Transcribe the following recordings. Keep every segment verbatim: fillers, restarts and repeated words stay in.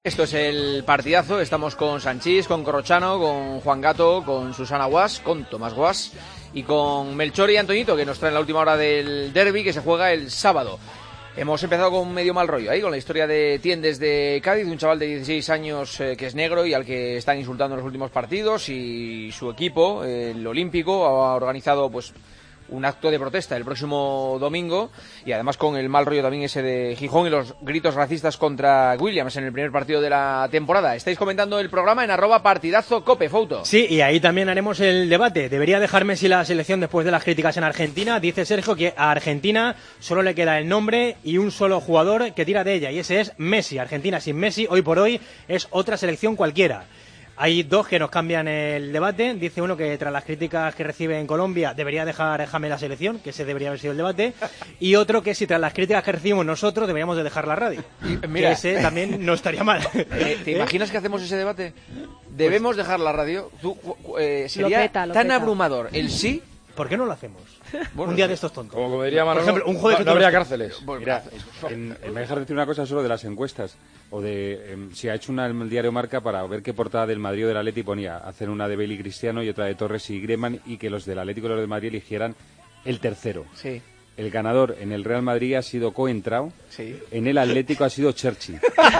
Esto es el partidazo, estamos con Sanchís, con Corrochano, con Juan Gato, con Susana Guas, con Tomás Guas y con Melchor y Antoñito, que nos traen la última hora del derbi que se juega el sábado. Hemos empezado con medio mal rollo ahí, con la historia de Tiendes de Cádiz, un chaval de dieciséis años eh, que es negro y al que están insultando en los últimos partidos, y su equipo, eh, el Olímpico, ha organizado pues un acto de protesta el próximo domingo, y además con el mal rollo también ese de Gijón y los gritos racistas contra Williams en el primer partido de la temporada. Estáis comentando el programa en arroba partidazo cope, Fouto. Sí, y ahí también haremos el debate. ¿Debería dejar Messi la selección después de las críticas en Argentina? Dice Sergio que a Argentina solo le queda el nombre y un solo jugador que tira de ella, y ese es Messi. Argentina sin Messi hoy por hoy es otra selección cualquiera. Hay dos que nos cambian el debate. Dice uno que tras las críticas que recibe en Colombia debería dejar James la selección, que ese debería haber sido el debate. Y otro que si tras las críticas que recibimos nosotros deberíamos de dejar la radio. Y, mira, que ese también no estaría mal. Eh, ¿Te imaginas que hacemos ese debate? ¿Debemos dejar la radio? ¿Tú, eh, ¿Sería lo peta, lo tan peta. abrumador el sí? ¿Por qué no lo hacemos? Bueno, un día de estos tontos. Como, como diría Manolo, por ejemplo, un juego de no, no habría cárceles. Mira, en, en, me dejas decir una cosa solo de las encuestas, o de eh, si ha hecho una el diario Marca para ver qué portada del Madrid o del Atleti ponía, hacer una de Bale y Cristiano y otra de Torres y Griezmann, y que los del Atlético y los del Madrid eligieran el tercero. Sí. El ganador en el Real Madrid ha sido Coentrao, sí. En el Atlético ha sido Churchill.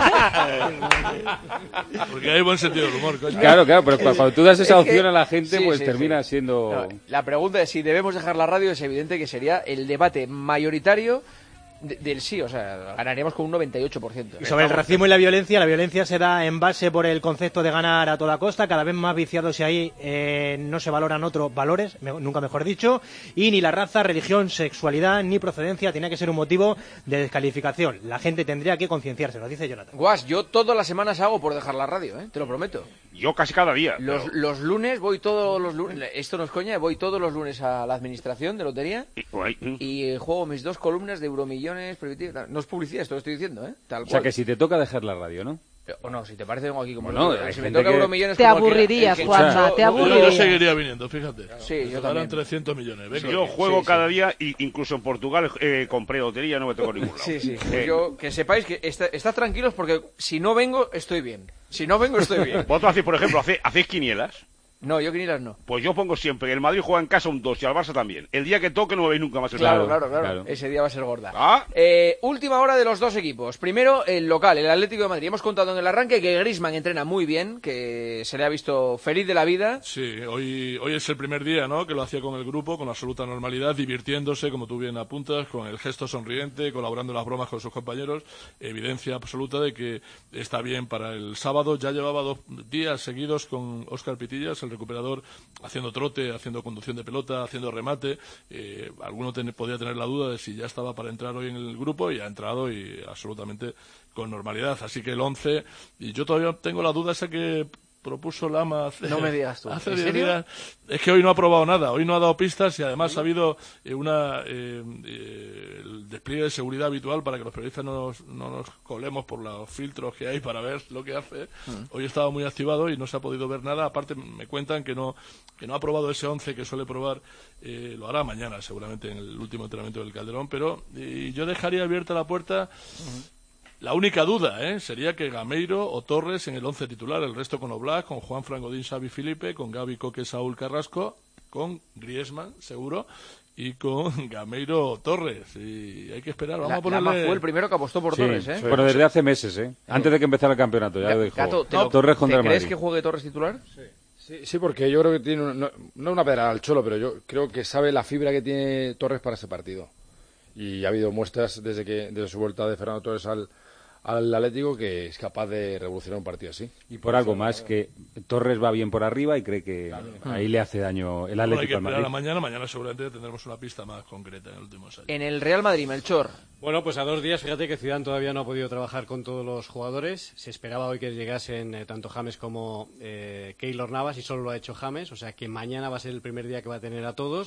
Porque hay buen sentido del humor, coño. Claro, claro, pero cuando tú das esa es opción que, a la gente, sí, pues sí, termina sí. siendo... No, la pregunta es si debemos dejar la radio, es evidente que sería el debate mayoritario de, del sí, o sea, ganaríamos con un noventa y ocho por ciento. Y sobre el racismo y la violencia, la violencia se da en base por el concepto de ganar a toda costa, cada vez más viciados y ahí eh, no se valoran otros valores, me, nunca mejor dicho, y ni la raza, religión, sexualidad, ni procedencia tiene que ser un motivo de descalificación. La gente tendría que concienciarse, lo dice Jonathan. Guas, yo todas las semanas hago por dejar la radio, ¿eh? Te lo prometo. Yo casi cada día. Los, pero... los lunes voy todos los lunes, esto no es coña, voy todos los lunes a la administración de lotería y, y eh, juego mis dos columnas de euromillones, no es publicidad esto que estoy diciendo, ¿eh? Tal cual. O sea que si te toca dejar la radio, ¿no? O no, si te parece vengo aquí como... Bueno, no, si me toca que... euromillones... Te aburrirías, Juanma, te aburrirías. Yo seguiría viniendo, fíjate. Sí, yo también. trescientos millones. Venga. Yo juego sí, cada sí. día, y incluso en Portugal eh, compré lotería, no me tengo ningún lado. Sí, sí. Eh. Yo, que sepáis que está, estad tranquilos porque si no vengo, estoy bien. Si no vengo, estoy bien. Vosotros hacéis, por ejemplo, hacéis, ¿hacéis quinielas? No, yo quinielas no. Pues yo pongo siempre que el Madrid juega en casa un dos y al Barça también. El día que toque no me veis nunca más el claro, Madrid. claro, claro, claro. Ese día va a ser gorda. ¿Ah? Eh, última hora de los dos equipos. Primero, el local, el Atlético de Madrid. Hemos contado en el arranque que Griezmann entrena muy bien, que se le ha visto feliz de la vida. Sí, hoy, hoy es el primer día, ¿no?, que lo hacía con el grupo, con absoluta normalidad, divirtiéndose, como tú bien apuntas, con el gesto sonriente, colaborando en las bromas con sus compañeros. Evidencia absoluta de que está bien para el sábado. Ya llevaba dos días seguidos con Óscar Pitillas, el recuperador, haciendo trote, haciendo conducción de pelota, haciendo remate. Eh, alguno ten, podía tener la duda de si ya estaba para entrar hoy en el grupo, y ha entrado y absolutamente con normalidad. Así que el once, y yo todavía tengo la duda esa que propuso Lama hace, no me digas tú. hace ¿En diez serio? días. Es que hoy no ha probado nada, hoy no ha dado pistas, y además ha habido eh, una eh, eh, el despliegue de seguridad habitual para que los periodistas no nos, no nos colemos por los filtros que hay para ver lo que hace. Mm. Hoy estaba muy activado y no se ha podido ver nada. Aparte me cuentan que no que no ha probado ese once que suele probar. Eh, lo hará mañana seguramente en el último entrenamiento del Calderón, pero eh, yo dejaría abierta la puerta. Mm. La única duda ¿eh? sería que Gameiro o Torres en el once titular, el resto con Oblak, con Juan Fran, Godín, Xavi, Filipe, con Gavi, Coque, Saúl, Carrasco, con Griezmann, seguro, y con Gameiro o Torres. Y hay que esperar, vamos la, a ponerle... Lama fue el primero que apostó por sí, Torres, ¿eh? Sí. Pero desde hace meses, ¿eh? Antes de que empezara el campeonato, ya Gato, lo dijo. Gato, ¿te no, lo, Torres contra el Madrid. ¿Crees que juegue Torres titular? Sí. Sí, sí, porque yo creo que tiene, una, no, no una pedra al cholo, pero yo creo que sabe la fibra que tiene Torres para ese partido. Y ha habido muestras desde que desde su vuelta de Fernando Torres al al Atlético que es capaz de revolucionar un partido así. Y por algo más, que Torres va bien por arriba y cree que claro, ahí le hace daño el Atlético. Bueno, hay que al Madrid. esperar a mañana, mañana seguramente tendremos una pista más concreta en el último ensayo. En el Real Madrid, Melchor. Bueno, pues a dos días, fíjate que Zidane todavía no ha podido trabajar con todos los jugadores. Se esperaba hoy que llegasen eh, tanto James como eh, Keylor Navas y solo lo ha hecho James, o sea que mañana va a ser el primer día que va a tener a todos.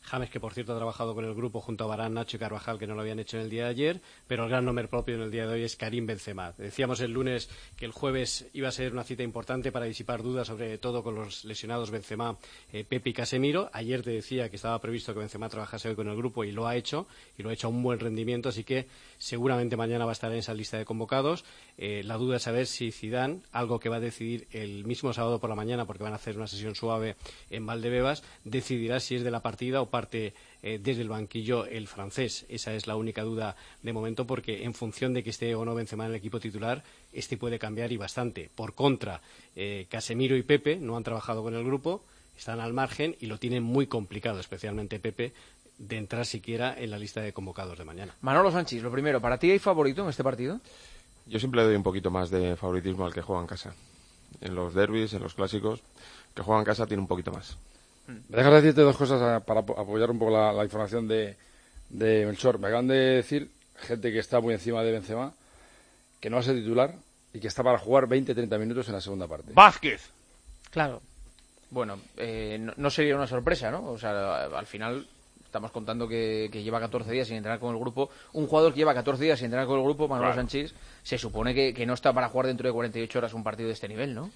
James, que por cierto ha trabajado con el grupo junto a Varane, Nacho y Carvajal, que no lo habían hecho en el día de ayer, pero el gran nombre propio en el día de hoy es Karim Benzema. Decíamos el lunes que el jueves iba a ser una cita importante para disipar dudas, sobre todo con los lesionados Benzema, eh, Pepe y Casemiro. Ayer te decía que estaba previsto que Benzema trabajase hoy con el grupo y lo ha hecho, y lo ha hecho a un buen rendimiento, así que seguramente mañana va a estar en esa lista de convocados. Eh, la duda es saber si Zidane, algo que va a decidir el mismo sábado por la mañana, porque van a hacer una sesión suave en Valdebebas, decidirá si es de la partida o parte eh, desde el banquillo el francés. Esa es la única duda de momento, porque en función de que esté o no Benzema en el equipo titular, este puede cambiar y bastante. Por contra, eh, Casemiro y Pepe no han trabajado con el grupo, están al margen y lo tienen muy complicado, especialmente Pepe, de entrar siquiera en la lista de convocados de mañana. Manolo Sanchís, lo primero, ¿para ti hay favorito en este partido? Yo siempre le doy un poquito más de favoritismo al que juega en casa. En los derbis, en los clásicos, que juega en casa tiene un poquito más. Me dejas decirte dos cosas a, para apoyar un poco la, la información de, de Melchor. Me acaban de decir gente que está muy encima de Benzema, que no va a ser titular y que está para jugar veinte a treinta minutos en la segunda parte. Vázquez. Claro. Bueno, eh, no, no sería una sorpresa, ¿no? O sea, al final estamos contando que, que lleva catorce días sin entrenar con el grupo. Un jugador que lleva catorce días sin entrenar con el grupo, Manolo Claro. Sanchís, se supone que, que no está para jugar dentro de cuarenta y ocho horas un partido de este nivel, ¿no?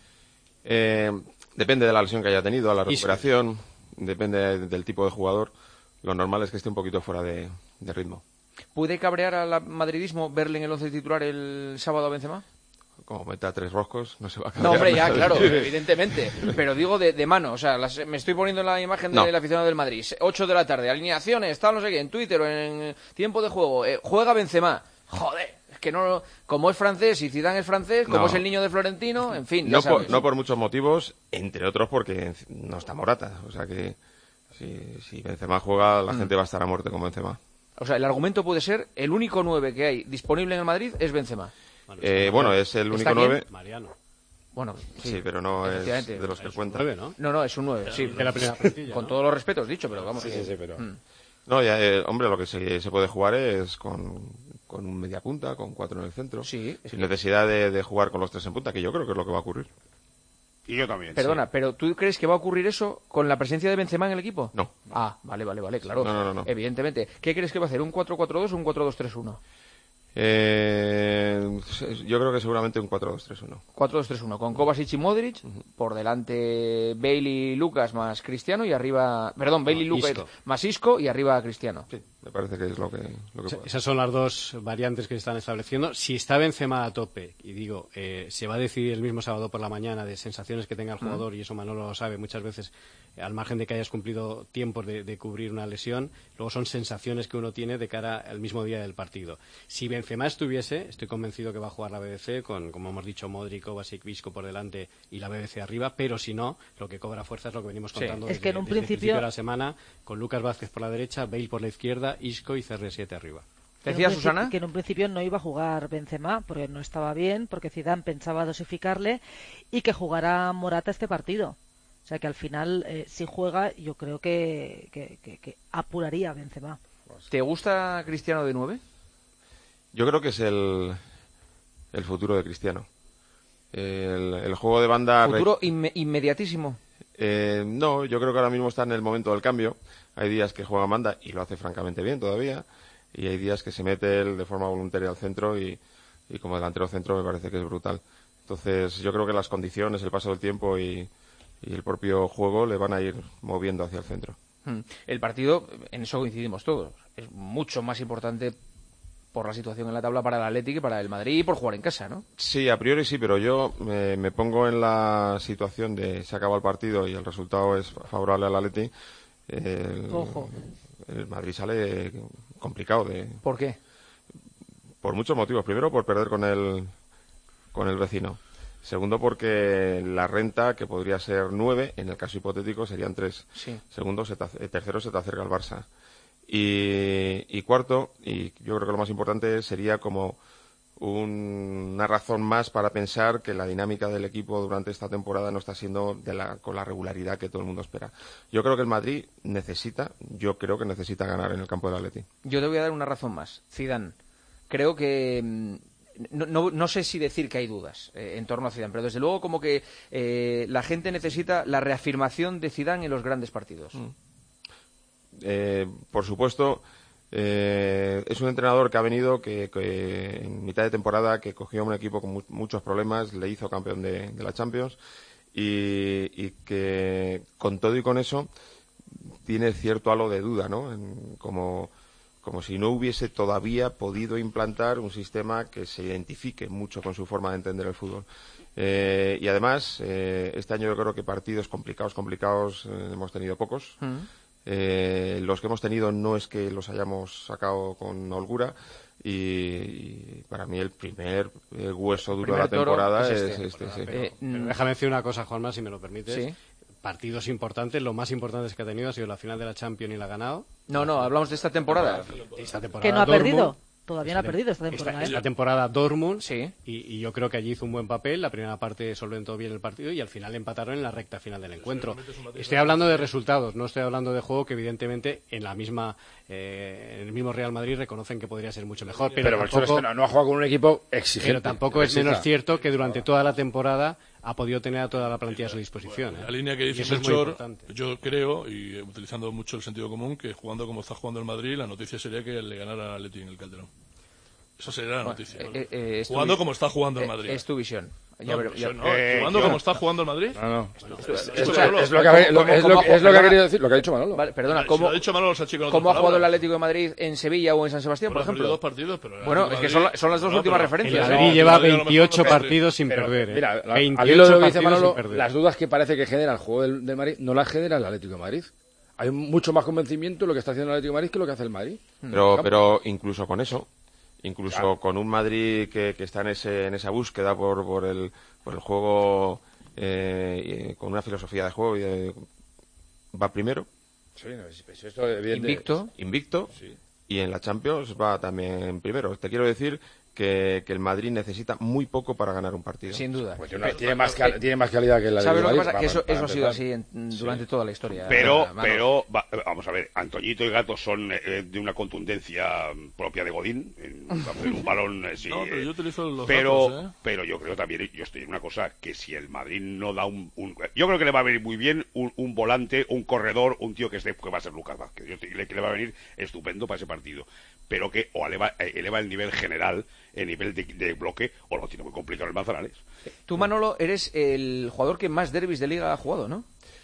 Eh, depende de la lesión que haya tenido, a la Y sí. recuperación, depende del tipo de jugador. Lo normal es que esté un poquito fuera de, de ritmo. ¿Puede cabrear al madridismo verle en el once titular el sábado a Benzema? Como meta tres roscos, no se va a No, cambiar. hombre, ya, claro, evidentemente. Pero digo de, de mano, o sea, las- me estoy poniendo en la imagen No. del aficionado del Madrid. ocho de la tarde, alineaciones, tal, no sé qué, en Twitter o en tiempo de juego. eh, juega Benzema. Joder, es que no. Como es francés y Zidane es francés, como No. es el niño de Florentino, en fin, ya No por, sabes. no por muchos motivos, entre otros porque no está Morata. O sea que si, si Benzema juega, la Mm. gente va a estar a muerte con Benzema. O sea, el argumento puede ser: el único nueve que hay disponible en el Madrid es Benzema. Bueno, Eh, está bueno, Mariano. es el ¿Está único quién? nueve. Mariano. Bueno, sí, Sí, pero no es efectivamente. de los que Es un cuenta. nueve, ¿no? No, no, es un nueve, sí. De la primera plantilla, Con ¿no? todos los respetos dicho, pero vamos. Sí, que- sí, sí, pero... Mm. No, ya, eh, hombre, lo que se, se puede jugar es con, con un media punta, con cuatro en el centro. Sí, es Sin que- necesidad de, de jugar con los tres en punta, que yo creo que es lo que va a ocurrir. Y yo también. Perdona, pero ¿tú crees que va a ocurrir eso con la presencia de Benzema en el equipo? No. Ah, vale, vale, vale, claro. No, no, no, no. Evidentemente. ¿Qué crees que va a hacer? ¿Un cuatro cuatro dos o un cuatro dos tres uno? Eh, yo creo que seguramente un cuatro dos tres uno. cuatro dos tres uno, con Kovacic y Modric, por delante Bailey, Lucas más Cristiano y arriba... Perdón, Bailey, No, Lucas Isco. más Isco y arriba Cristiano. Sí, me parece que es lo que, lo que Esa- puede. Esas son las dos variantes que se están estableciendo. Si está Benzema a tope, y digo, eh, se va a decidir el mismo sábado por la mañana de sensaciones que tenga el jugador, y eso Manolo lo sabe muchas veces, eh, al margen de que hayas cumplido tiempos de, de cubrir una lesión, luego son sensaciones que uno tiene de cara al mismo día del partido. Si Benzema estuviese, estoy convencido que va a jugar la B B C con, como hemos dicho, Modric, Kovacic, Isco por delante y la B B C arriba, pero si no, lo que cobra fuerza es lo que venimos Sí. contando Es desde, que en un desde el principio- de la semana, con Lucas Vázquez por la derecha, Bale por la izquierda, Isco y C R siete arriba. Que en un ¿Decía principi- Susana? Que en un principio no iba a jugar Benzema porque no estaba bien, porque Zidane pensaba dosificarle y que jugará Morata este partido. O sea que al final, eh, si juega, yo creo que, que, que- que apuraría a Benzema. ¿Te gusta Cristiano de nueve? Yo creo que es el, el futuro de Cristiano. El, el juego de banda... Futuro inme- inmediatísimo. Eh, no, yo creo que ahora mismo está en el momento del cambio. Hay días que juega Manda y lo hace francamente bien todavía. Y hay días que se mete él de forma voluntaria al centro y, y como delantero centro me parece que es brutal. Entonces yo creo que las condiciones, el paso del tiempo y, y el propio juego le van a ir moviendo hacia el centro. Mm. El partido, en eso coincidimos todos, es mucho más importante por la situación en la tabla para el Atlético y para el Madrid y por jugar en casa, ¿no? Sí, a priori sí, pero yo eh, me pongo en la situación de se acaba el partido y el resultado es favorable al Atleti. El, Ojo. el Madrid sale complicado de ¿Por qué? por muchos motivos. Primero, por perder con el con el vecino. Segundo, porque la renta, que podría ser nueve, en el caso hipotético serían tres. Sí. Segundo, se te ace- eh, tercero, se te acerca el Barça. Y, y cuarto, y yo creo que lo más importante sería como un- una razón más para pensar que la dinámica del equipo durante esta temporada no está siendo de la, con la regularidad que todo el mundo espera. Yo creo que el Madrid necesita, yo creo que necesita ganar en el campo del Atleti. Yo te voy a dar una razón más. Zidane, creo que... mm, No, no, no sé si decir que hay dudas eh, en torno a Zidane, pero desde luego como que eh, la gente necesita la reafirmación de Zidane en los grandes partidos. Mm. eh, por supuesto, eh, es un entrenador que ha venido que, que en mitad de temporada que cogió un equipo con mu muchos problemas, le hizo campeón de, de la Champions y, y que con todo y con eso tiene cierto halo de duda, ¿no? En, como, como si no hubiese todavía podido implantar un sistema que se identifique mucho con su forma de entender el fútbol. Eh, y además, eh, este año yo creo que partidos complicados, complicados, eh, hemos tenido pocos. Mm. Eh, los que hemos tenido no es que los hayamos sacado con holgura. Y, y para mí el primer eh, hueso duro de la temporada es este. Es este sí. pero, pero déjame decir una cosa, Juanma, si me lo permites. ¿Sí? Partidos importantes, lo más importante que ha tenido ha sido la final de la Champions y la ha ganado. No, no, hablamos de esta temporada. Esta temporada que no ha Dortmund, perdido. Todavía no ha perdido esta temporada. Esta, ¿eh? esta temporada Dortmund, sí. y, y yo creo que allí hizo un buen papel. La primera parte solventó bien el partido y al final empataron en la recta final del encuentro. Estoy hablando de resultados, no estoy hablando de juego, que evidentemente en la misma eh, en el mismo Real Madrid reconocen que podría ser mucho mejor. Pero, pero tampoco, no, no ha jugado con un equipo exigente. Pero tampoco es menos cierto que durante toda la temporada ha podido tener a toda la plantilla a su disposición. ¿eh? La línea que dice Melchor, yo creo, y utilizando mucho el sentido común, que jugando como está jugando el Madrid, la noticia sería que le ganara al Atleti en el Calderón. Esa sería la noticia. Bueno, eh, eh, jugando como está jugando el Madrid. Es tu visión. Ya, no, ya, no, eh, jugando como está jugando el Madrid. No, no. Esto, es, esto, es, es, es lo que ha, lo, es lo, es lo que ha querido decir, lo que ha dicho Manolo. Vale, perdona, si ¿cómo, ha, dicho Manolo, chico ¿cómo ha jugado el Atlético de Madrid en Sevilla o en San Sebastián, bueno, por ejemplo? Dos partidos, pero bueno, es Madrid, que son, son las dos no, últimas pero, referencias. El Madrid no, lleva el Madrid veintiocho pero, partidos sin pero, perder. ¿eh? Mira, veintiocho al hilo de lo que dice partidos Manolo, las dudas que parece que genera el juego del, del Madrid no las genera el Atlético de Madrid. Hay mucho más convencimiento en lo que está haciendo el Atlético de Madrid que lo que hace el Madrid. Pero, pero incluso con eso, incluso claro. con un Madrid que, que está en ese en esa búsqueda por, por el por el juego eh, y con una filosofía de juego y de, va primero. Sí, no, eso, esto invicto, invicto sí. Y en la Champions va también primero. Te quiero decir que, que el Madrid necesita muy poco para ganar un partido. Sin duda. Pues tiene, tiene, más, cal, tiene más calidad que la de ¿Sabes Madrid? lo que pasa? Para, que eso, para, eso para ha sido así en, durante sí. toda la historia. Pero, ah, pero va, vamos a ver, Antoñito y Gato son eh, de una contundencia propia de Godín. En, en un balón, eh, sí. No, pero yo utilizo los pero, datos, ¿eh? pero yo creo también, yo estoy en una cosa, que si el Madrid no da un... un yo creo que le va a venir muy bien un, un volante, un corredor, un tío que, esté, que va a ser Lucas Vázquez. Yo estoy, que le va a venir estupendo para ese partido. Pero que o eleva, eleva el nivel general, el nivel de, de bloque, o lo tiene muy complicado el Manzanares. Tú, Manolo, eres el jugador que más derbis de Liga ha jugado, ¿no?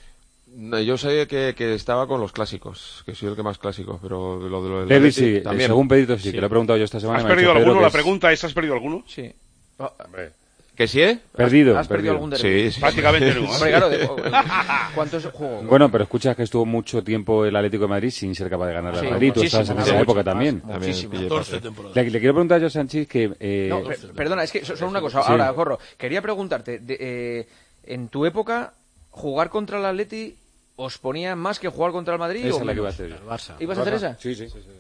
Yo sé que, que estaba con los clásicos, que soy el que más clásicos, pero lo de los derbis sí, también. Según Pedrito sí, sí, que lo he preguntado yo esta semana. ¿Has perdido alguno? La pregunta es, ¿has perdido alguno? Sí. Oh, hombre. ¿Que sí, eh? Perdido. ¿Has perdido algún derbi? Sí, sí. Prácticamente no. Hombre, claro, de, ¿cuántos juegos? Bueno, pero escuchas que estuvo mucho tiempo el Atlético de Madrid sin ser capaz de ganar sí, al Madrid. Tú estabas en esa mucho, época más, también. Muchísimo. catorce temporadas. Le, le quiero preguntar a José Sánchez que... Eh... No, per, perdona, es que solo una cosa. Sí. Ahora, corro. Quería preguntarte, de, eh, en tu época, ¿jugar contra el Atleti os ponía más que jugar contra el Madrid? Esa o es la que iba a hacer. hacer. Barça. ¿Ibas a hacer esa? Sí, sí. sí, sí.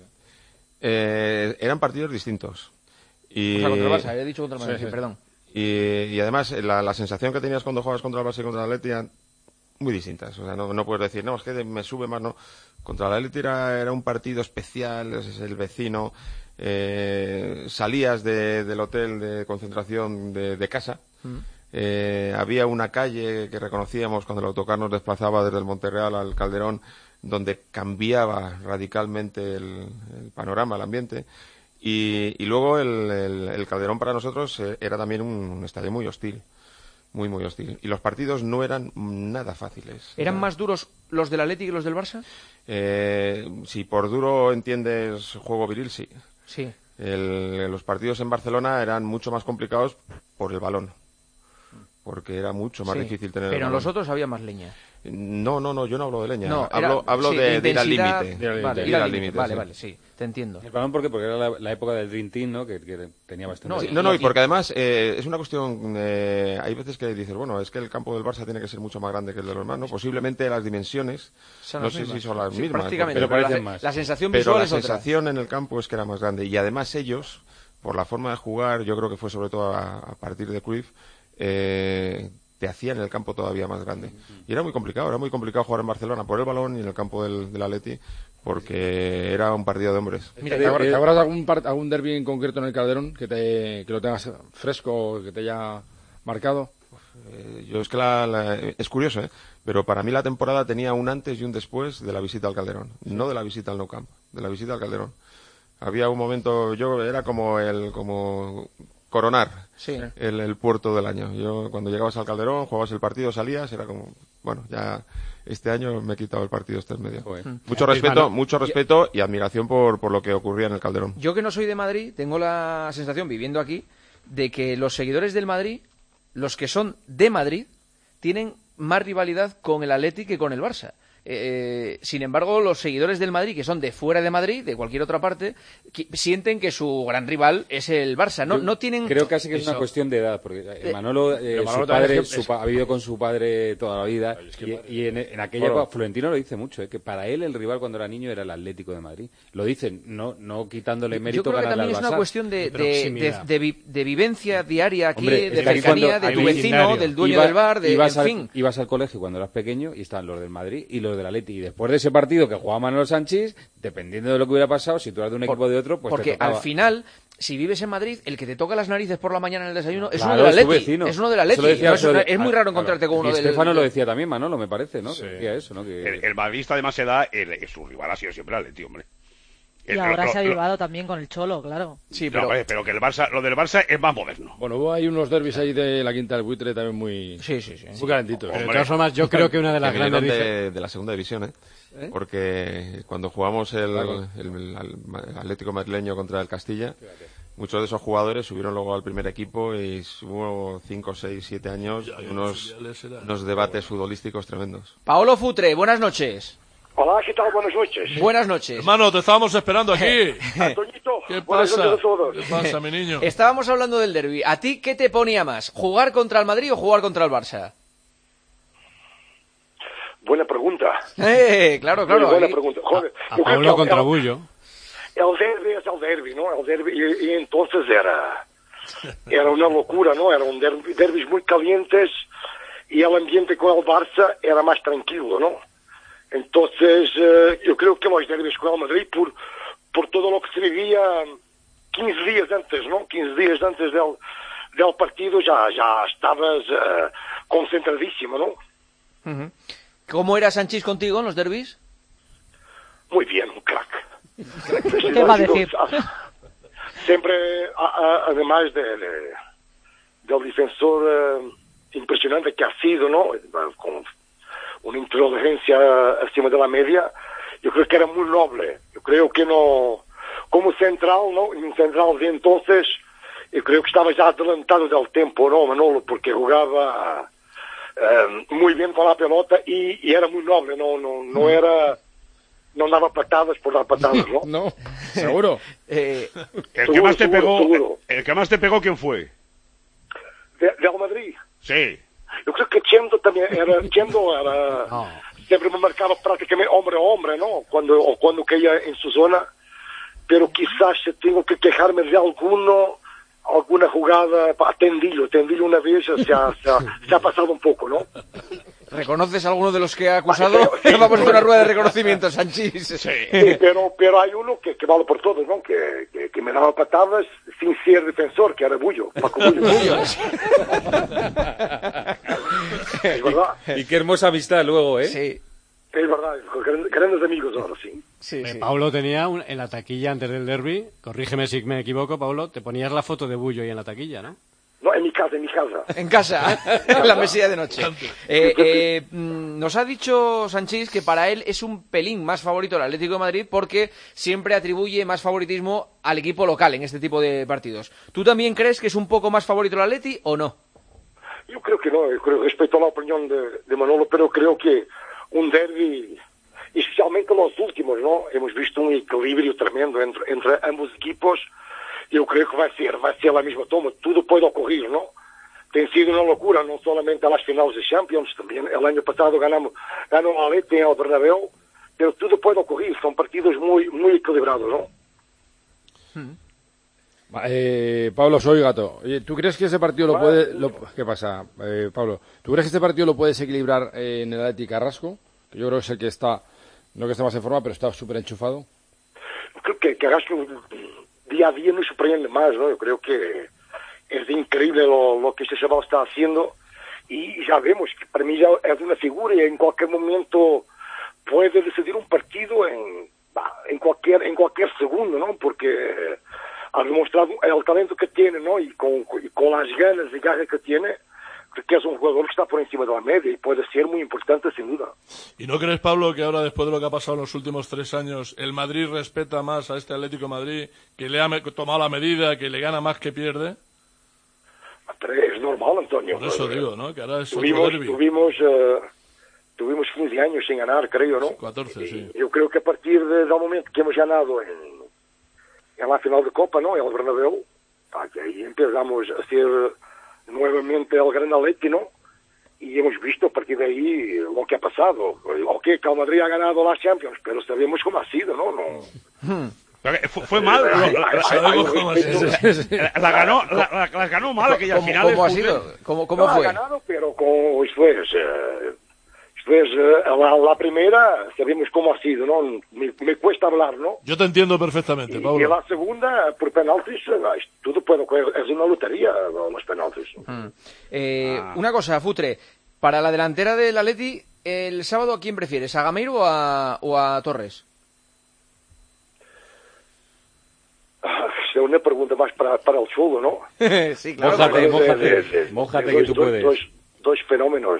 Eh, eran partidos distintos. Y... O sea, contra el Barça, he dicho contra el Madrid, sí, sí, sí. perdón. Y, y además, la, la sensación que tenías cuando jugabas contra el Barça y contra el Atleti eran muy distintas. O sea, no, no puedes decir, no, es que me sube más, no. Contra el Atleti era, era un partido especial, es el vecino. Eh, salías de, del hotel de concentración de, de casa. Mm. Eh, había una calle que reconocíamos cuando el autocar nos desplazaba desde el Monterreal al Calderón, donde cambiaba radicalmente el, el panorama, el ambiente. Y, y luego el, el, el Calderón para nosotros eh, era también un, un estadio muy hostil, muy, muy hostil. Y los partidos no eran nada fáciles. ¿Eran nada. más duros los del Atleti que los del Barça? Eh, si por duro entiendes juego viril, sí. Sí. El, los partidos en Barcelona eran mucho más complicados por el balón, porque era mucho más sí, difícil tener pero el balón. en los otros había más leña. No, no, no, yo no hablo de leña. No, hablo era, hablo sí, de, de, de ir al límite. Vale, de ir al límite. Vale, sí. vale, sí, te entiendo. El balón, ¿por qué? Porque era la, la época del Dream Team, ¿no? Que, que tenía bastante... No, sí, no, no, y porque además eh, es una cuestión... Eh, hay veces que dices, bueno, es que el campo del Barça tiene que ser mucho más grande que el de los demás, ¿no? Posiblemente las dimensiones, son no las sé mismas. si son las sí, mismas. prácticamente, pero pero parecen la, más. La sensación pero visual la es otra. sensación en el campo es que era más grande. Y además ellos, por la forma de jugar, yo creo que fue sobre todo a, a partir de Cruyff, eh, te hacían el campo todavía más grande. Y era muy complicado, era muy complicado jugar en Barcelona por el balón y en el campo del, del Atleti, porque era un partido de hombres. Mira, ¿te acuerdas, ¿te acuerdas de algún, part, algún derbi en concreto en el Calderón que, te, que lo tengas fresco, que te haya marcado? Eh, yo es que la, la, es curioso, ¿eh? Pero para mí la temporada tenía un antes y un después de la visita al Calderón, no de la visita al Nou Camp, de la visita al Calderón. Había un momento, yo era como el como coronar sí. el, el puerto del año. Yo cuando llegabas al Calderón, jugabas el partido, salías, era como, bueno, ya este año me he quitado el partido este en medio. Mm. Mucho respeto, mucho respeto y admiración por, por lo que ocurría en el Calderón. Yo que no soy de Madrid, tengo la sensación, viviendo aquí, de que los seguidores del Madrid, los que son de Madrid, tienen más rivalidad con el Athletic que con el Barça. Eh, sin embargo, los seguidores del Madrid, que son de fuera de Madrid, de cualquier otra parte, que, sienten que su gran rival es el Barça. No, no tienen... Creo casi que es eso. una cuestión de edad, porque eh, Manolo, eh, Manolo su padre, es que, su es... pa, ha vivido con su padre toda la vida, es que, y, y en, en aquella época, Florentino lo dice mucho, eh, que para él el rival cuando era niño era el Atlético de Madrid. Lo dicen, no, no quitándole mérito. Yo creo que también es una cuestión de, de, de, de, vi, de vivencia diaria aquí, Hombre, de cercanía, de tu vecino, del dueño iba, del bar, de, ibas en al, fin. Ibas al colegio cuando eras pequeño y estaban los del Madrid y los del Atleti, y después de ese partido que jugaba Manolo Sanchís, dependiendo de lo que hubiera pasado, si tú eras de un equipo o de otro, pues porque te tocaba. Al final, si vives en Madrid, el que te toca las narices por la mañana en el desayuno es claro, uno del es tu Atleti. vecino. Es uno del Atleti. Decía, no, es, una, de, es muy raro encontrarte claro, con uno y del... Estefano del... lo decía también, Manolo, me parece, ¿no? Sí. Que decía eso, ¿no? Que... El, el madridista además se da, el, el, su rival ha sido siempre el Atleti, hombre. Y El, ahora lo, se ha lo, avivado lo, también con el Cholo, claro. Sí, pero, pero... no, pero que el Barça, lo del Barça es más moderno. Bueno, hubo ahí unos derbis ahí de la Quinta del Buitre también muy, sí, sí, sí. muy calentitos. Pero de todas formas, yo creo que una de las que grandes de, de la segunda división, ¿eh? ¿Eh? Porque cuando jugamos el, claro. el, el, el Atlético madrileño contra el Castilla, muchos de esos jugadores subieron luego al primer equipo y hubo cinco, seis, siete años ya, unos, unos debates futbolísticos tremendos. Paolo Futre, buenas noches. Hola, ¿qué tal? Buenas noches. Buenas noches. Hermano, te estábamos esperando aquí. Antoñito, ¿Qué buenas pasa? noches a todos. ¿Qué pasa, mi niño? Estábamos hablando del derbi. ¿A ti qué te ponía más? ¿Jugar contra el Madrid o jugar contra el Barça? Buena pregunta. Eh, claro, claro. Muy buena ahí... pregunta. Joder, a, a Pablo contra el, Bullo. El derbi es el derbi, ¿no? El derbi, y, y entonces era, era una locura, ¿no? Eran derbi, derbis muy calientes y el ambiente con el Barça era más tranquilo, ¿no? Entonces, eh, yo creo que los derbis con el Madrid, por, por todo lo que se vivía quince días antes, ¿no? quince días antes del, del partido ya, ya estabas eh, concentradísimo, ¿no? Uh-huh. ¿Cómo era Sanchís contigo en los derbis? Muy bien, un crack. ¿Qué va a decir? Siempre, a, a, además de, de, del defensor eh, impresionante que ha sido, ¿no? Con una inteligencia encima de la media, yo creo que era muy noble. Yo creo que no, como central, ¿no? Un central de entonces, yo creo que estaba ya adelantado del tiempo, ¿no, Manolo? Porque jugaba eh, muy bien con la pelota y, y era muy noble, no, no, no era, no daba patadas por dar patadas, ¿no? No, seguro. eh, el que más te pegó, el que más te pegó, ¿quién fue? De, ¿Del Madrid? Sí. Yo creo que Chendo también era, Chendo era, oh. siempre me marcaba prácticamente hombre a hombre, ¿no? Cuando, o cuando caía en su zona, pero quizás tengo que quejarme de alguno, alguna jugada, a Tendillo, Tendillo una vez se ha, se ha, se ha pasado un poco, ¿no? ¿Reconoces a alguno de los que ha acusado? Vamos a hacer una rueda de reconocimiento, Sanchís. Sí. Sí, pero, pero hay uno que, que vale por todos, ¿no? Que, que, que me daba patadas sin ser defensor, que era Bullo, Paco Bullo. Bullo. Es verdad. Y, y qué hermosa amistad luego, ¿eh? Sí. Es verdad, grandes amigos ahora, sí. Sí, sí. Pablo tenía un, en la taquilla antes del derbi, corrígeme si me equivoco, Pablo, te ponías la foto de Bullo ahí en la taquilla, ¿no? No, en mi casa, en mi casa. En casa, en la mesilla de noche. Eh, eh, nos ha dicho Sanchís que para él es un pelín más favorito el Atlético de Madrid porque siempre atribuye más favoritismo al equipo local en este tipo de partidos. ¿Tú también crees que es un poco más favorito el Atleti o no? Yo creo que no, yo creo, respeto a la opinión de, de Manolo, pero creo que un derbi, especialmente los últimos, ¿no? Hemos visto un equilibrio tremendo entre, entre ambos equipos. Yo creo que va a ser, va a ser la misma toma. Todo puede ocurrir, ¿no? Tem sido una locura, no solamente a las finales de Champions, también el año pasado ganamos, ganó el Atleti en el Bernabéu, pero todo puede ocurrir, son partidos muy, muy equilibrados, ¿no? Hmm. Eh, Pablo, soy Gato. Oye, ¿tú crees que ese partido lo puede... Lo, ¿Qué pasa, eh, Pablo? ¿Tú crees que este partido lo puedes equilibrar eh, en el Atleti Carrasco? Que yo creo que es el que está, no que esté más en forma, pero está súper enchufado. Creo que Carrasco día a día nos sorprende más, ¿no? Yo creo que es increíble lo, lo que este chaval está haciendo y ya vemos que para mí ya es una figura y en cualquier momento puede decidir un partido en, en cualquier en cualquier segundo, ¿no? Porque ha demostrado el talento que tiene, ¿no? Y con, y con las ganas y garra que tiene, que es un jugador que está por encima de la media y puede ser muy importante sin duda. ¿Y no crees, Pablo, que ahora después de lo que ha pasado en los últimos tres años, el Madrid respeta más a este Atlético de Madrid, que le ha me- tomado la medida, que le gana más que pierde? Pero es normal, Antonio. Por eso digo, ¿no? Que ahora es tuvimos, otro derbi. Tuvimos, uh, tuvimos quince años sin ganar, creo, ¿no? catorce, sí. Yo creo que a partir de, del momento que hemos ganado en, en la final de Copa, ¿no? En el Bernabéu, ahí empezamos a ser nuevamente el gran Atleti, ¿no? Y hemos visto a partir de ahí lo que ha pasado. Ok, que el Madrid ha ganado la Champions, pero sabemos cómo ha sido, ¿no? no. Fue, fue mal, la, la, la ganó, la, la, las ganó mal aquella final. ¿Cómo ha sido? ¿Cómo, cómo no, fue? ha ganado, pero con, esto es, eh, esto es eh, la, la primera, sabemos cómo ha sido, ¿no? Me, me cuesta hablar, ¿no? Yo te entiendo perfectamente, Y, Pablo. y la segunda, por penaltis, eh, todo puede, es una lotería los penaltis. Mm. Eh, ah. Una cosa, Futre, para la delantera del Atleti, el sábado, ¿a quién prefieres? ¿A Gameiro o a, o a Torres? Es una pregunta más para, para el chulo, ¿no? Sí, claro. Mójate, mójate, mójate que tú dos, puedes. Dos, dos fenómenos.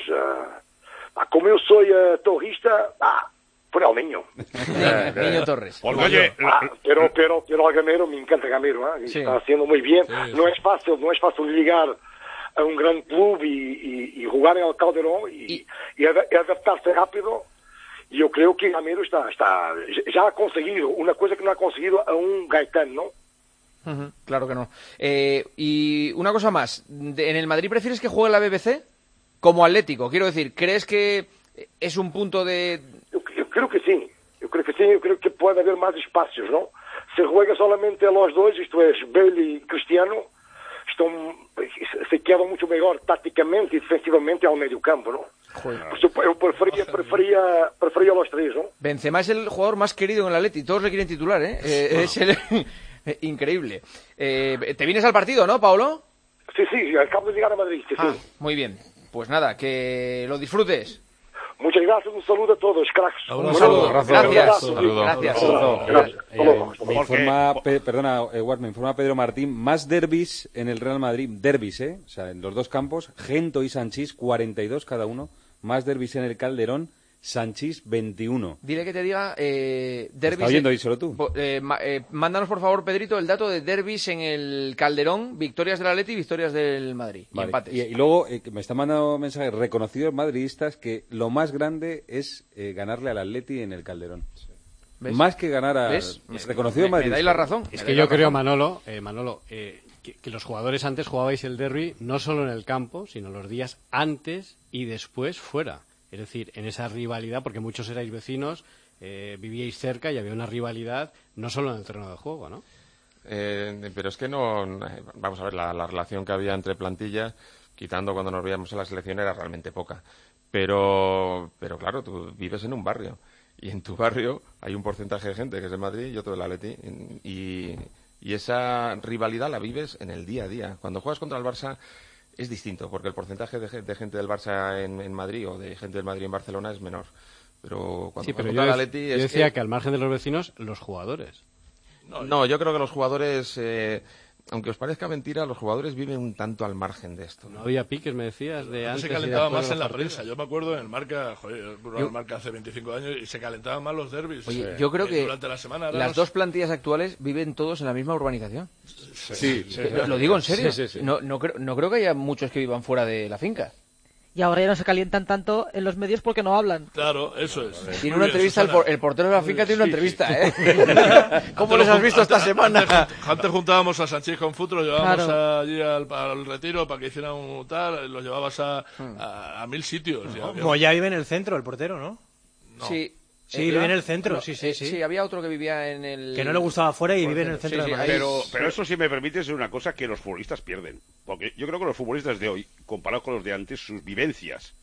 Uh, como yo soy uh, torrista, ah, por el niño. Niño, niño Torres. Porque, oye, ah, pero, pero, pero al Gamero, me encanta Gamero, ¿eh? Sí. Está haciendo muy bien. Sí, no sí. es fácil, no es fácil llegar a un gran club y, y, y jugar en el Calderón y, y... y adaptarse rápido. Yo creo que Gamero está, está, ya ha conseguido una cosa que no ha conseguido a un Gaitán, ¿no? Uh-huh, claro que no. Eh, y una cosa más, ¿en el Madrid prefieres que juegue la B B C como Atlético? Quiero decir, ¿crees que es un punto de...? Yo, yo creo que sí, yo creo que sí, yo creo que puede haber más espacios, ¿no? Se juega solamente a los dos, esto es, Bale y Cristiano, están, se quedan mucho mejor tácticamente y defensivamente al medio campo, ¿no? Joder. Yo prefería, prefería, prefería a los tres, ¿no? Benzema es el jugador más querido en el Atleti, todos le quieren titular, ¿eh? eh no. Es el... Increíble. Eh, ¿Te vienes al partido, no, Paulo? Sí, sí, acabo de llegar a Madrid. Sí, ah, sí. Muy bien. Pues nada, que lo disfrutes. Muchas gracias, un saludo a todos, cracks. Un, un saludo, gracias. Gracias. Saludo. Gracias. Saludo. Gracias. Eh, eh, me informa, pe, perdona, Eduard, me informa Pedro Martín, más derbis en el Real Madrid, derbis, ¿eh? O sea, en los dos campos, Gento y Sanchís, cuarenta y dos cada uno, más derbis en el Calderón, Sanchís, veintiuno. Dile que te diga eh, derbis... ¿Estás oyendo ahí solo tú? Eh, eh, mándanos, por favor, Pedrito, el dato de derbis en el Calderón, victorias del Atleti y victorias del Madrid. Vale. Y empates. Y, y luego eh, me están mandando mensajes reconocidos madridistas que lo más grande es eh, ganarle al Atleti en el Calderón. ¿Ves? Más que ganar a... ¿Ves? Reconocido madridista. Me dais la razón. Es que yo creo, Manolo, eh, Manolo eh, que, que los jugadores antes jugabais el derbi no solo en el campo, sino los días antes y después fuera. Es decir, en esa rivalidad, porque muchos erais vecinos, eh, vivíais cerca y había una rivalidad no solo en el terreno de juego, ¿no? Eh, pero es que no... Vamos a ver, la, la relación que había entre plantillas, quitando cuando nos veíamos en la selección, era realmente poca. Pero, pero claro, tú vives en un barrio. Y en tu barrio hay un porcentaje de gente que es de Madrid y otro del Atleti. Y, y esa rivalidad la vives en el día a día. Cuando juegas contra el Barça... Es distinto, porque el porcentaje de, de gente del Barça en, en Madrid o de gente del Madrid en Barcelona es menor. Pero cuando sí, pero yo, el Atleti yo es decía que... que al margen de los vecinos, los jugadores. No, no yo creo que los jugadores, eh, aunque os parezca mentira, los jugadores viven un tanto al margen de esto. No había piques, me decías, de antes. Se calentaba más en la partidos. prensa. Yo me acuerdo en el Marca, joder, en el Marca hace veinticinco años y se calentaban más los derbis. Oye, eh, yo creo que durante la semana las los... dos plantillas actuales viven todos en la misma urbanización. Sí, sí, sí, lo, lo digo en serio. Sí, sí, sí. No, no, creo, no creo que haya muchos que vivan fuera de la finca. Y ahora ya no se calientan tanto en los medios porque no hablan. Claro, eso es. Tiene una bien, entrevista, el, por, el portero de la finca tiene una entrevista, ¿eh? ¿Cómo les has visto esta semana? Antes, antes juntábamos a Sánchez con Futro, lo llevábamos claro. allí al, al retiro para que hicieran un tal, lo llevabas a, a, a mil sitios. No, como ya vive en el centro, el portero, ¿no? no. Sí. Sí, ¿Eh, vive en el centro, sí, sí, sí. Sí, había otro que vivía en el... Que no le gustaba fuera y vive en el centro sí, de sí, Madrid. Pero, pero eso sí me permite es una cosa que los futbolistas pierden. Porque yo creo que los futbolistas de hoy, comparados con los de antes, sus vivencias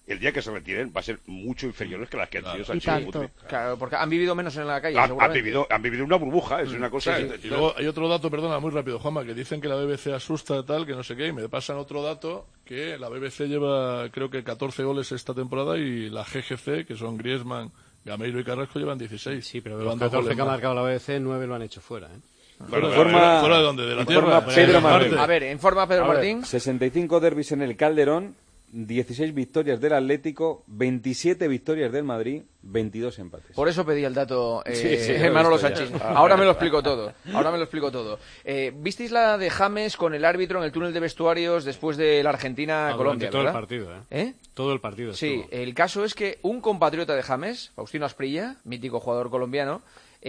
el día que se retiren va a ser mucho inferiores que las que han tenido Y Sánchez. tanto. Claro, porque han vivido menos en la calle, Han, han seguramente. vivido, han vivido una burbuja, es una cosa... Sí, y luego hay otro dato, perdona, muy rápido, Juanma, que dicen que la B B C asusta tal, que no sé qué, y me pasan otro dato, que la B B C lleva, creo que catorce goles esta temporada, y la G G C, que son Griezmann, Gameiro y Carrasco, llevan dieciséis. Sí, pero de Llevan los dos catorce goles que ha más. marcado la B B C, nueve lo han hecho fuera, ¿eh? Fuera, Bueno, de- forma- ¿Fuera de dónde? ¿De la informa tierra? Pedro De Martín. Marte. A ver, informa Pedro A ver, Martín. sesenta y cinco derbis en el Calderón, dieciséis victorias del Atlético, veintisiete victorias del Madrid, veintidós empates. Por eso pedí el dato eh, Sí, sí, lo he Manolo visto ya. Sánchez. Ahora me lo explico todo. Ahora me lo explico todo. Eh, ¿Visteis la de James con el árbitro en el túnel de vestuarios después de la Ah, Argentina-Colombia, durante todo verdad? el partido, ¿eh? ¿Eh? Todo el partido Sí, estuvo. el caso es que un compatriota de James, Faustino Asprilla, mítico jugador colombiano,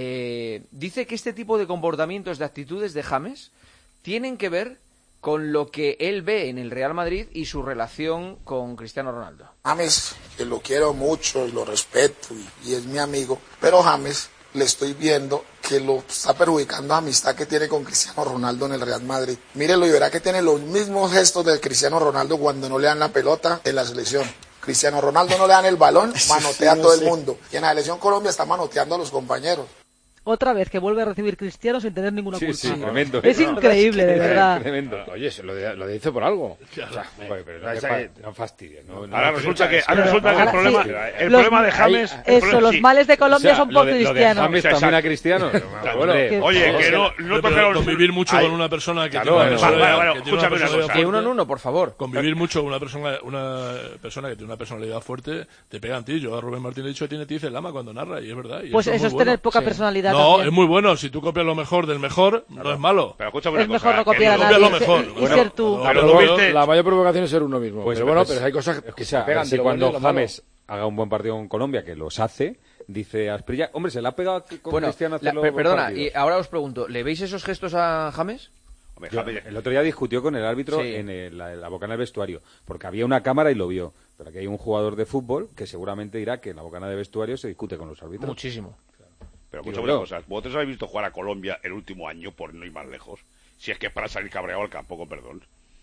eh, dice que este tipo de comportamientos, de actitudes de James, tienen que ver con lo que él ve en el Real Madrid y su relación con Cristiano Ronaldo. James, que lo quiero mucho y lo respeto y, y es mi amigo, pero James le estoy viendo que lo está perjudicando la amistad que tiene con Cristiano Ronaldo en el Real Madrid. Mírelo y verá que tiene los mismos gestos de Cristiano Ronaldo cuando no le dan la pelota en la selección. Cristiano Ronaldo no le dan el balón, manotea a todo el mundo. Y en la selección Colombia está manoteando a los compañeros. Otra vez que vuelve a recibir Cristiano sin tener ninguna Sí, culpa. sí, tremendo. Es increíble, de verdad. Tremendo. Oye, se lo, de- lo dice por algo. Joder, pero no, Esa- fa- no fastidies, no, no. Ahora resulta que, ahora resulta que el Ahora, problema, sí, el los- problema de James... el Eso, problema- los sí. males de Colombia O sea, son por lo de- lo de Cristiano. James Exacto. también a Cristiano. Bueno, Qué oye, favor. que no, no Pero, toca pero los... convivir mucho Ay, con una persona que Claro, tiene una bueno, personalidad, bueno, que tiene una escúchame una personalidad cosa. Que uno en fuerte, uno, por favor. convivir mucho con una persona, una persona que tiene una personalidad fuerte, te pega en ti. Yo a Rubén Martín le he dicho que tiene tiz el ama cuando narra, y es verdad. Y Pues eso eso muy es tener bueno. poca Sí. personalidad No, también. es muy bueno. Si tú copias lo mejor del mejor, no es malo. Pero escúchame una Es cosa, mejor no que copiar a copia nadie lo mejor. y- y Bueno, ser tú. pero Pero luego- tú viste- La mayor provocación es ser uno mismo. Pues, pero bueno, pues, pero hay cosas que escucha, se a ver pegan. si de lo cuando bueno y lo malo. James haga un buen partido con Colombia, que los hace, dice Asprilla, hombre, se le ha pegado con Bueno, Cristiano la- hacerlo per- buen perdona, partido. y ahora os pregunto, ¿le veis esos gestos a James? Hombre, Yo, James- el otro día discutió con el árbitro Sí. en el- la, la bocana del vestuario, porque había una cámara y lo vio. Pero aquí hay un jugador de fútbol que seguramente dirá que en la bocana de vestuario se discute con los árbitros. Muchísimo. Pero Digo escúchame yo. una cosa, vosotros habéis visto jugar a Colombia el último año, por no ir más lejos. Si es que es para salir cabreado al campo, con perdón.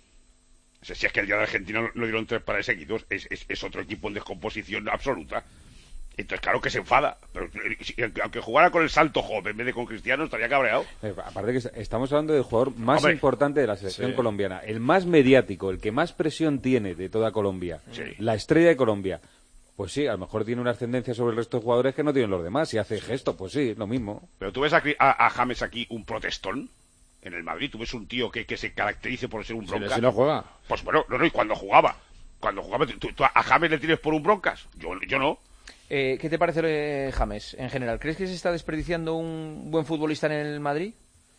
O sea, si es que el día de Argentina no, no dieron tres pares seguidos, es, es, es otro equipo en descomposición absoluta. Entonces, claro que se enfada. Pero eh, si- aunque jugara con el salto joven en vez de con Cristiano, estaría cabreado. Eh, aparte que est- estamos hablando del jugador más Hombre. importante de la selección Sí. colombiana, el más mediático, el que más presión tiene de toda Colombia, Sí. la estrella de Colombia. Pues sí, a lo mejor tiene una ascendencia sobre el resto de jugadores que no tienen los demás. Si hace gesto, pues sí, lo mismo. Pero tú ves a, Cri- a- a James aquí un protestón en el Madrid. Tú ves un tío que, que se caracterice por ser un Si, bronca. si no juega. Pues bueno, no, no, y cuando jugaba. Cuando jugaba, ¿tú, tú a James le tienes por un broncas? Yo, yo no. Eh, ¿Qué te parece eh, James en general? ¿Crees que se está desperdiciando un buen futbolista en el Madrid?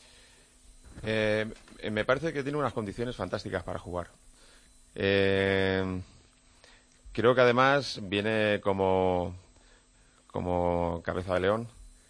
Eh, me parece que tiene unas condiciones fantásticas para jugar. Eh, creo que además viene como, como cabeza de león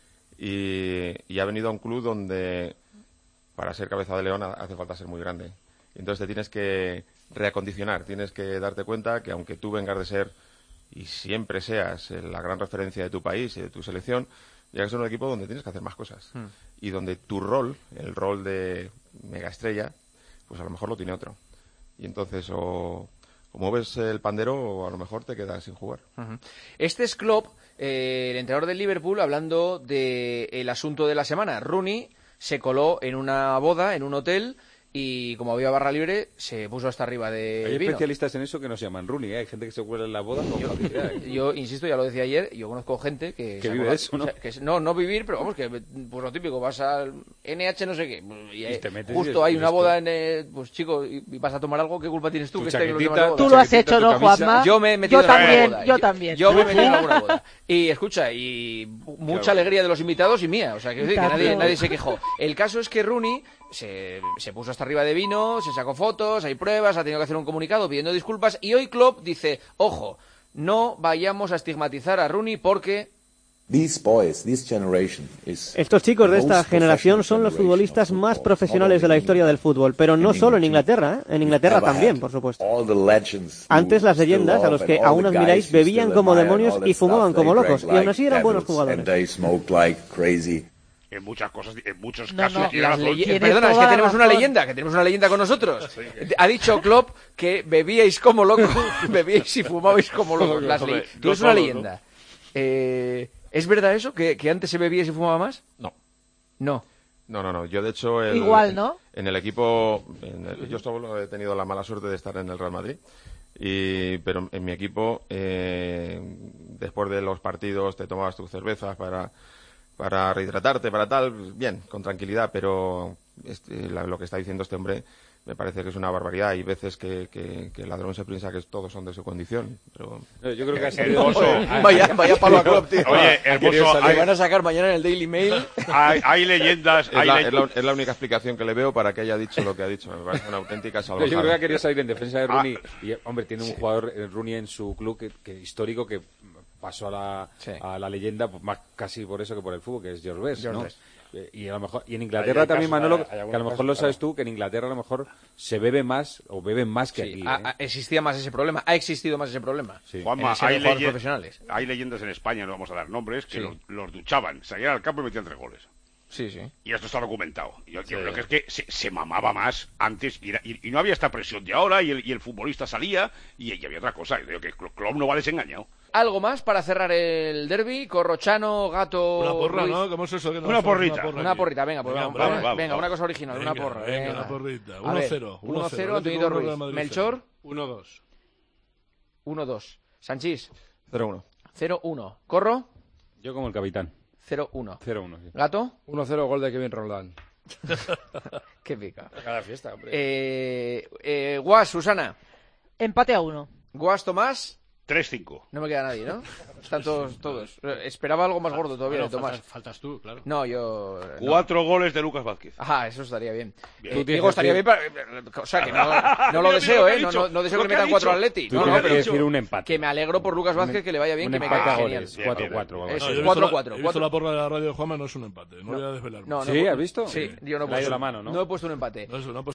y, y ha venido a un club donde para ser cabeza de león ha- hace falta ser muy grande. Entonces te tienes que reacondicionar, tienes que darte cuenta que aunque tú vengas de ser y siempre seas eh, la gran referencia de tu país y de tu selección, llegas a ser un equipo donde tienes que hacer más cosas. Hmm. Y donde tu rol, el rol de megaestrella, pues a lo mejor lo tiene otro. Y entonces o, o mueves el pandero o a lo mejor te quedas sin jugar. Ujú. Este es Klopp, eh, el entrenador del Liverpool, hablando del asunto de la semana. Rooney se coló en una boda, en un hotel, y como había barra libre, se puso hasta arriba de Hay vino. especialistas en eso que no se llaman Rooney, ¿eh? Hay gente que se cuela en la boda con facilidad, ¿eh? Yo insisto, ya lo decía ayer, yo conozco gente que... Que se vive acuerda- eso, ¿no? o sea, que es- no, no vivir, pero vamos, que pues lo típico, vas al N H no sé qué, y, eh, te metes y justo es- hay y una esto. boda en... eh, pues chico, y, y vas a tomar algo, ¿qué culpa tienes tú? Tu que estén los demás chaquetita, de boda? Tú lo has chaquetita, hecho, tu ¿no, camisa. Juanma? Yo me he metido Yo en alguna también, boda. yo también. Yo me he metido en alguna boda. Y escucha, y mucha alegría de los invitados y mía. O sea, que, que Tanto. nadie, nadie se quejó. El caso es que Rooney se, se puso hasta arriba de vino, se sacó fotos, hay pruebas, ha tenido que hacer un comunicado pidiendo disculpas. Y hoy Klopp dice, ojo, no vayamos a estigmatizar a Rooney porque... Estos chicos de esta generación son los futbolistas más profesionales de la historia del fútbol, pero no solo en Inglaterra, ¿eh? En Inglaterra también, por supuesto. Antes las leyendas, a los que aún admiráis, bebían como demonios y fumaban como locos, y aún así eran buenos jugadores. en muchas cosas, en muchos No, casos. no. tiene Las razón. leye- Tiene Perdona, es que toda la tenemos una razón. leyenda, que tenemos una leyenda con nosotros. Ha dicho Klopp que bebíais como locos, bebíais y fumabais como locos. Las Hombre, ley- Tú no eres una todos, leyenda. Eh, ¿Es verdad eso? ¿Que, que antes se bebía y se fumaba más? No. No. No, no, no. Yo, de hecho, el- Igual, ¿no? en el equipo, en el- yo solo he tenido la mala suerte de estar en el Real Madrid, y, pero en mi equipo, eh, después de los partidos, te tomabas tus cervezas para, para rehidratarte, para tal, bien, con tranquilidad, pero este, la- lo que está diciendo este hombre me parece que es una barbaridad. Hay veces que, que, que el ladrón se piensa que todos son de su condición, pero... Yo creo que ha salido... Hermoso. Vaya, vaya palo a Klopp, tío. Oye, hermoso. Le Hay, van a sacar mañana en el Daily Mail. hay, hay leyendas. Es Hay la, le- es, la, es la única explicación que le veo para que haya dicho lo que ha dicho. Me parece una auténtica Yo creo que salvajada. ha querido salir en defensa de Rooney. Y, hombre, tiene un jugador, eh, Rooney, en su club que, que histórico que pasó a la, Sí. a la leyenda, pues, más casi por eso que por el fútbol, que es George Best, George ¿no? Best. Eh, Y a lo mejor y en Inglaterra Hay- hay también, casos, Manolo, hay- hay que a algunos lo mejor casos, lo sabes claro. tú, que en Inglaterra a lo mejor se bebe más o beben más que Sí, aquí. ha- ¿eh? ha- existía más ese problema, ha existido más ese problema. Sí. Juanma, en el serie hay, de jugadores leye- profesionales. hay leyendas en España, no vamos a dar nombres, que Sí. los, los duchaban, salían al campo y metían tres goles. Sí, sí. Y esto está documentado. Yo, yo creo que es que se, se mamaba más antes y, era- y- y no había esta presión de ahora y el, y el futbolista salía y, y había otra cosa. Yo creo que Klopp no va desengañado. ¿Algo más para cerrar el derbi? Corrochano, Gato, Una porra, Ruiz. ¿no? ¿Cómo es eso? Que no Una hacemos porrita. porra Una aquí? porrita, venga, pues Venga, vamos, vamos, venga, vamos, venga, vamos. una cosa original, una Venga, porra. venga, una porrita. A uno ver, cero. uno cero, Yo Antonito tengo un Ruiz. Real Madrid Melchor, cero. uno dos. uno dos. Sanchís, cero uno. cero uno. Corro, Yo como el capitán, cero uno. cero uno. Sí. Gato, uno cero, gol de Kevin Roldán. qué pica. Cada fiesta, hombre. Eh, eh, Guas, Susana. Empate a uno. Guas, Tomás. tres cinco. No me queda nadie, ¿no? Están todos, todos. Eh, Esperaba algo más gordo todavía Bueno, de Tomás. faltas, faltas tú, claro. No, yo... no. Cuatro goles de Lucas Vázquez. Ajá, eso estaría bien. Bien. Eh, Tú tienes digo, estaría que bien para... O sea, que no, no lo Mira, deseo, mira ¿eh? lo No, que ha no, dicho. no deseo Lo que le que ha metan cuatro dicho. al Atleti. Tú No, tienes no, que pero decir un empate. que me alegro por Lucas Vázquez, que le vaya bien, Un que me empate cae a genial. goles, Bien, cuatro bien, cuatro. bien. vamos. Eso No, es yo he cuatro visto la- cuatro, He visto cuatro. la porra de la radio de Juanma, no es un empate. No, voy a desvelar. No, no, Sí, ¿has visto? Sí, yo no he Le ha ido puesto, la mano, ¿no? no he puesto un empate. No, eso, no ha